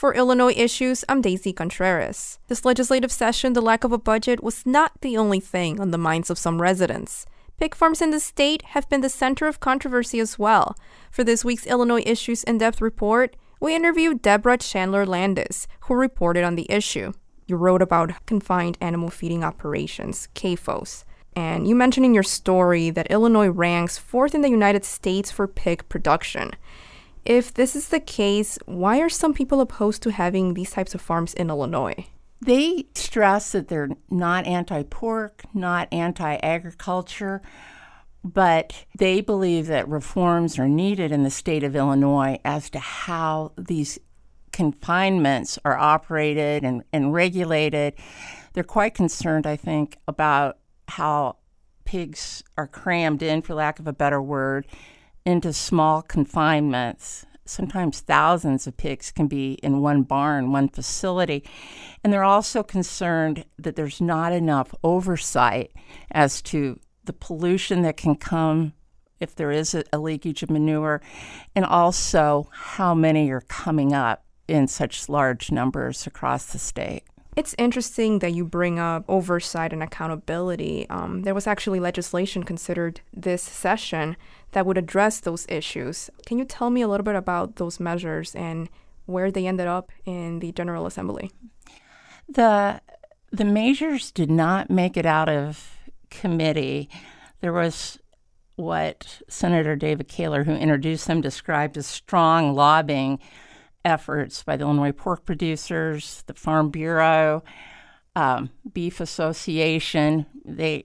For Illinois Issues, I'm Daisy Contreras. This legislative session, the lack of a budget was not the only thing on the minds of some residents. Pig farms in the state have been the center of controversy as well. For this week's Illinois Issues In-Depth report, we interviewed Deborah Chandler Landis, who reported on the issue. You wrote about confined animal feeding operations, CAFOs. And you mentioned in your story that Illinois ranks fourth in the United States for pig production. If this is the case, why are some people opposed to having these types of farms in Illinois? They stress that they're not anti-pork, not anti-agriculture, but they believe that reforms are needed in the state of Illinois as to how these confinements are operated and regulated. They're quite concerned, I think, about how pigs are crammed in, for lack of a better word, into small confinements. Sometimes thousands of pigs can be in one barn, one facility. And they're also concerned that there's not enough oversight as to the pollution that can come if there is a leakage of manure, and also how many are coming up in such large numbers across the state. It's interesting that you bring up oversight and accountability. There was actually legislation considered this session that would address those issues. Can you tell me a little bit about those measures and where they ended up in the General Assembly? The measures did not make it out of committee. There was what Senator David Kaler, who introduced them, described as strong lobbying efforts by the Illinois pork producers, the Farm Bureau, Beef Association. The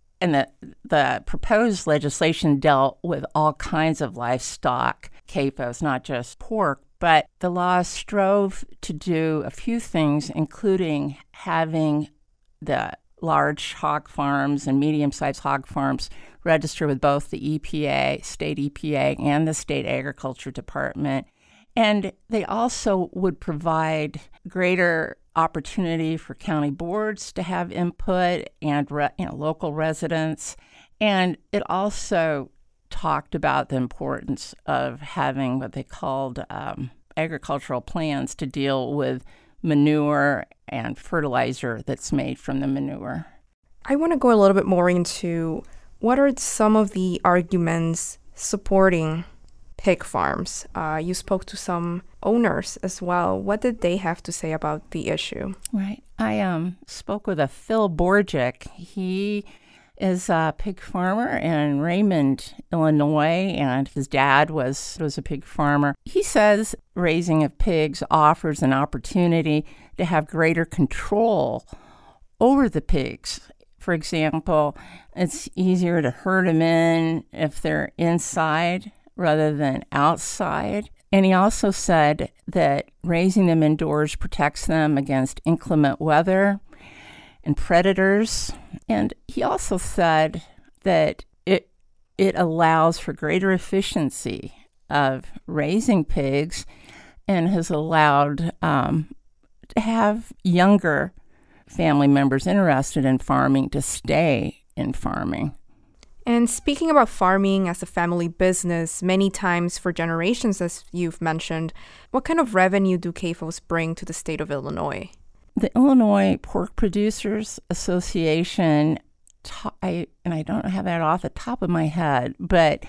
proposed legislation dealt with all kinds of livestock, CAFOs, not just pork, but the law strove to do a few things, including having the large hog farms and medium-sized hog farms register with both the EPA, state EPA, and the state agriculture department. And they also would provide greater opportunity for county boards to have input and local residents. And it also talked about the importance of having what they called agricultural plans to deal with manure and fertilizer that's made from the manure. I want to go a little bit more into what are some of the arguments supporting pig farms. You spoke to some owners as well. What did they have to say about the issue? Right. I spoke with a Phil Borgic. He is a pig farmer in Raymond, Illinois, and his dad was a pig farmer. He says raising of pigs offers an opportunity to have greater control over the pigs. For example, it's easier to herd them in if they're inside rather than outside. And he also said that raising them indoors protects them against inclement weather and predators. And he also said that it allows for greater efficiency of raising pigs and has allowed to have younger family members interested in farming to stay in farming. And speaking about farming as a family business, many times for generations, as you've mentioned, what kind of revenue do CAFOs bring to the state of Illinois? The Illinois Pork Producers Association, I don't have that off the top of my head, but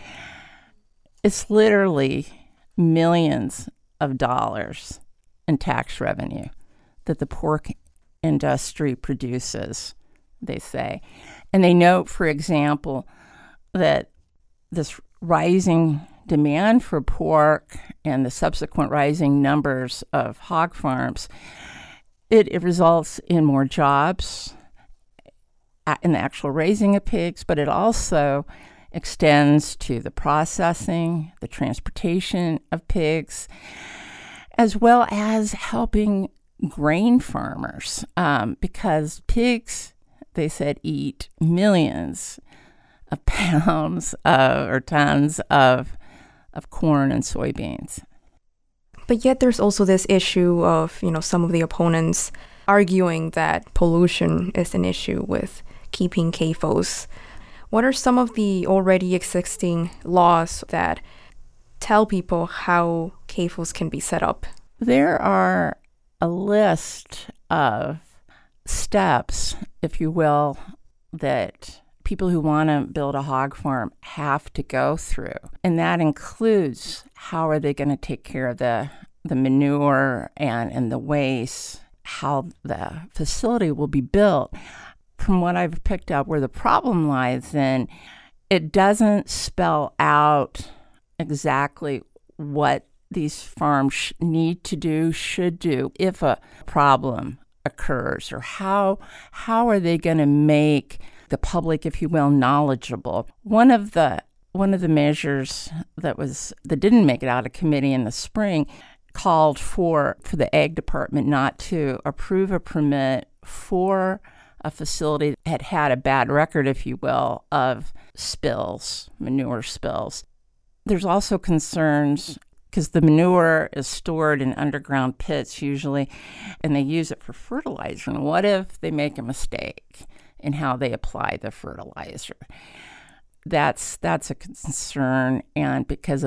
it's literally millions of dollars in tax revenue that the pork industry produces, they say. And they note, for example, that this rising demand for pork and the subsequent rising numbers of hog farms, it results in more jobs in the actual raising of pigs, but it also extends to the processing, the transportation of pigs, as well as helping grain farmers, because pigs, they said, eat millions of pounds or tons of corn and soybeans. But yet there's also this issue of, some of the opponents arguing that pollution is an issue with keeping CAFOs. What are some of the already existing laws that tell people how CAFOs can be set up? There are a list of steps, if you will, that people who want to build a hog farm have to go through. And that includes how are they going to take care of the manure and the waste, how the facility will be built. From what I've picked up, where the problem lies in, it doesn't spell out exactly what these farms need to do, should do, if a problem occurs, or how are they going to make the public, if you will, knowledgeable. One of the measures that didn't make it out of committee in the spring called for the Ag Department not to approve a permit for a facility that had a bad record, if you will, of spills, manure spills. There's also concerns because the manure is stored in underground pits usually, and they use it for fertilizer. And what if they make a mistake in how they apply the fertilizer? That's a concern, and because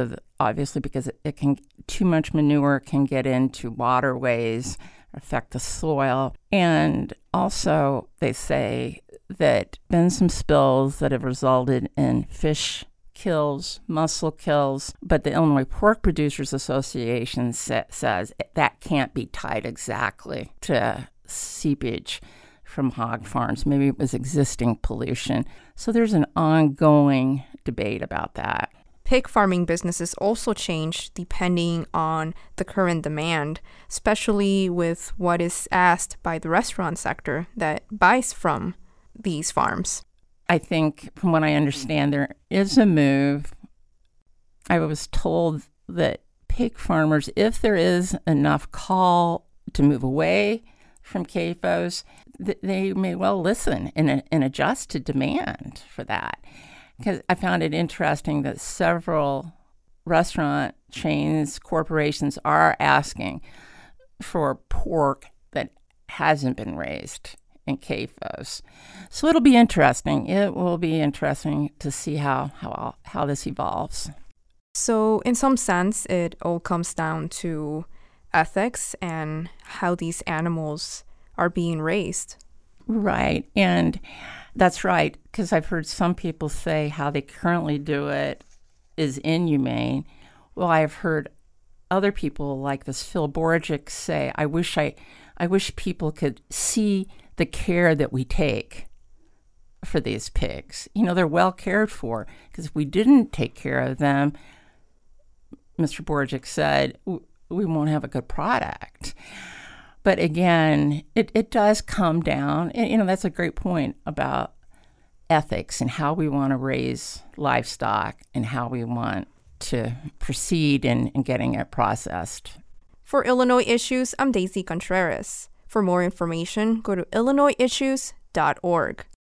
it can, too much manure can get into waterways, affect the soil. And also they say that been some spills that have resulted in fish kills, mussel kills, but the Illinois Pork Producers Association says that can't be tied exactly to seepage from hog farms. Maybe it was existing pollution. So there's an ongoing debate about that. Pig farming businesses also change depending on the current demand, especially with what is asked by the restaurant sector that buys from these farms. I think, from what I understand, there is a move. I was told that pig farmers, if there is enough call to move away from CAFOs, they may well listen and adjust to demand for that. Because I found it interesting that several restaurant chains, corporations are asking for pork that hasn't been raised in CAFOs. So it'll be interesting. It will be interesting to see how this evolves. So in some sense, it all comes down to ethics and how these animals are being raised. Right. And that's right, because I've heard some people say how they currently do it is inhumane. Well, I've heard other people like this Phil Borgic say, I wish people could see the care that we take for these pigs. You know, they're well cared for, because if we didn't take care of them, Mr. Borgic said, we won't have a good product. But again, it does come down, and, you know, that's a great point about ethics and how we want to raise livestock and how we want to proceed in getting it processed. For Illinois Issues, I'm Daisy Contreras. For more information, go to illinoisissues.org.